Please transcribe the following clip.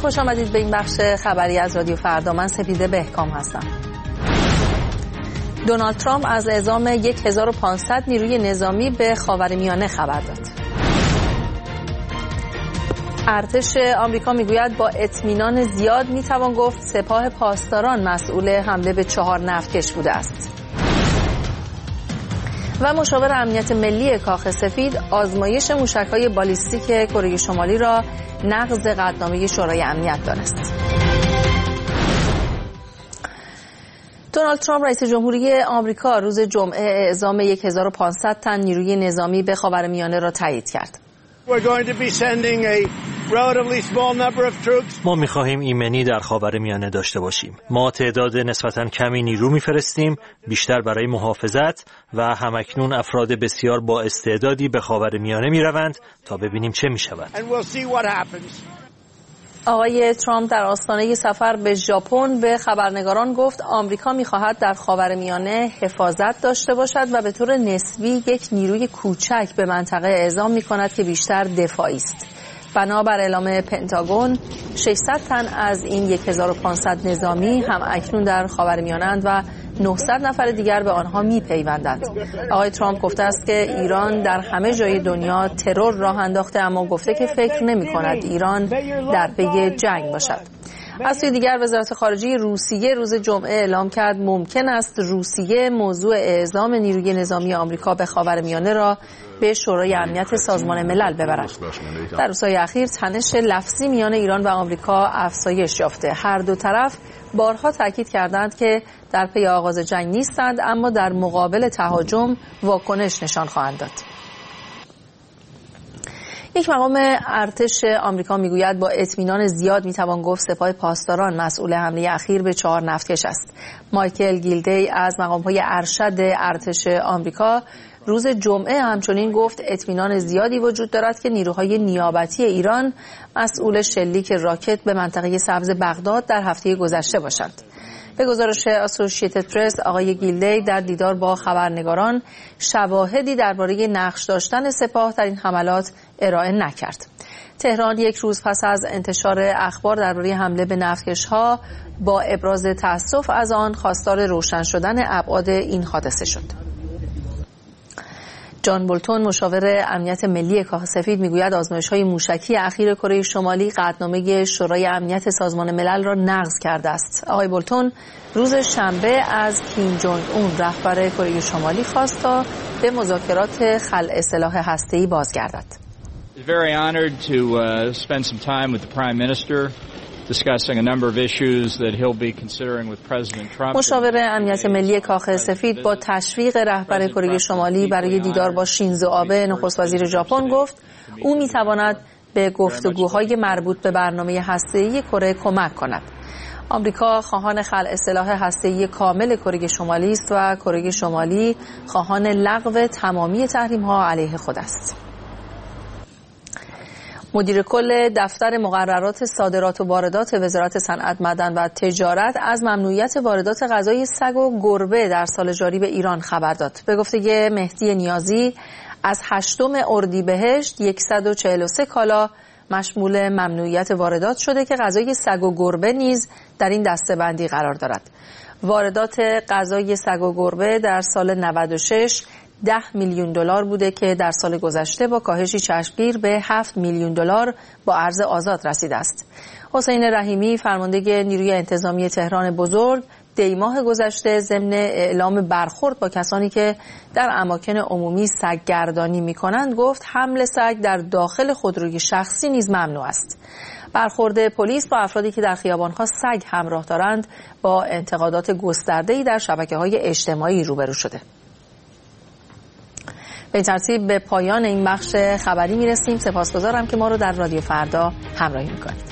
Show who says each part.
Speaker 1: خوش آمدید به این بخش خبری از رادیو فردا. من سپیده بهکام هستم. دونالد ترامپ از اعزام 1500 نیروی نظامی به خاورمیانه خبر داد. ارتش آمریکا میگوید با اطمینان زیاد میتوان گفت سپاه پاسداران مسئول حمله به 4 نفتکش بوده است. و مشاور امنیت ملی کاخ سفید آزمایش موشک‌های بالیستیک کره شمالی را نقض قطعنامه شورای امنیت دانست. دونالد ترامپ رئیس جمهوری آمریکا روز جمعه اعزام 1500 تن نیروی نظامی به خاورمیانه را تایید کرد.
Speaker 2: ما می‌خواهیم ایمنی در خاورمیانه داشته باشیم. ما تعداد نسبتاً کمی نیرو می‌فرستیم، بیشتر برای محافظت و همکنون افراد بسیار با استعدادی به خاورمیانه می‌روند تا ببینیم چه می‌شود.
Speaker 1: آقای ترامپ در آستانه سفر به ژاپن به خبرنگاران گفت آمریکا می‌خواهد در خاورمیانه حفاظت داشته باشد و به طور نسبی یک نیروی کوچک به منطقه اعزام می‌کند که بیشتر دفاعی است. بنابر اعلام پنتاگون 600 تن از این 1500 نظامی هم اکنون در خاورمیانه‌اند و 900 نفر دیگر به آنها می‌پیوندند. آقای ترامپ گفته است که ایران در همه جای دنیا ترور راه انداخته، اما گفته که فکر نمی‌کند ایران در پی جنگ باشد. از سوی دیگر وزارت خارجه روسیه روز جمعه اعلام کرد ممکن است روسیه موضوع اعزام نیروی نظامی آمریکا به خاورمیانه را به شورای امنیت سازمان ملل ببرد. در روزهای اخیر تنش لفظی میان ایران و آمریکا افزایش یافته. هر دو طرف بارها تاکید کردند که در پی آغاز جنگ نیستند، اما در مقابل تهاجم واکنش نشان خواهند داد. یک مقام ارتش آمریکا میگوید با اطمینان زیاد میتوان گفت سپاه پاسداران مسئول حمله اخیر به 4 نفتکش است. مایکل گیلدی از مقام‌های ارشد ارتش آمریکا روز جمعه همچنین گفت اطمینان زیادی وجود دارد که نیروهای نیابتی ایران مسئول شلیک راکت به منطقه سبز بغداد در هفته گذشته باشند. به گزارش اسوسییتد پرس، آقای گیلدی در دیدار با خبرنگاران شواهدی درباره نقش داشتن سپاه در این حملات ارائه نکرد. تهران یک روز پس از انتشار اخبار درباره حمله به نفتکش‌ها با ابراز تأسف از آن خواستار روشن شدن ابعاد این حادثه شد. جان بولتون مشاور امنیت ملی کاخ سفید میگوید آزمایش‌های موشکی اخیر کره شمالی قطعنامه شورای امنیت سازمان ملل را نقض کرده است. آقای بولتون روز شنبه از کیم جونگ اون رهبر کره شمالی خواست تا به مذاکرات خلع سلاح هسته‌ای بازگردد. مشاور امنیت ملی کاخ سفید با تشویق رهبر کره شمالی برای دیدار با شینزو آبه نخست وزیر ژاپن گفت او میتواند به گفتگوهای مربوط به برنامه هسته‌ای کره کمک کند. آمریکا خواهان خلع سلاح هسته‌ای کامل کره شمالی است و کره شمالی خواهان لغو تمامی تحریم‌ها علیه خود است. مدیر کل دفتر مقررات صادرات و واردات وزارت صنعت، معدن و تجارت از ممنوعیت واردات غذای سگ و گربه در سال جاری به ایران خبر داد. به گفته مهدی نیازی از 8 اردیبهشت 143 کالا مشمول ممنوعیت واردات شده که غذای سگ و گربه نیز در این دسته‌بندی قرار دارد. واردات غذای سگ و گربه در سال 96 $10 میلیون بوده که در سال گذشته با کاهشی چشمگیر به $7 میلیون با ارز آزاد رسیده است. حسین رحیمی فرمانده نیروی انتظامی تهران بزرگ دیماه گذشته ضمن اعلام برخورد با کسانی که در اماکن عمومی سگ‌گردانی می‌کنند گفت حمل سگ در داخل خودروی شخصی نیز ممنوع است. برخورد پلیس با افرادی که در خیابان‌ها سگ همراه دارند با انتقادات گسترده‌ای در شبکه‌های اجتماعی روبرو شده. به این ترتیب به پایان این بخش خبری میرسیم. سپاسگزارم که ما رو در رادیو فردا همراهی میکنید.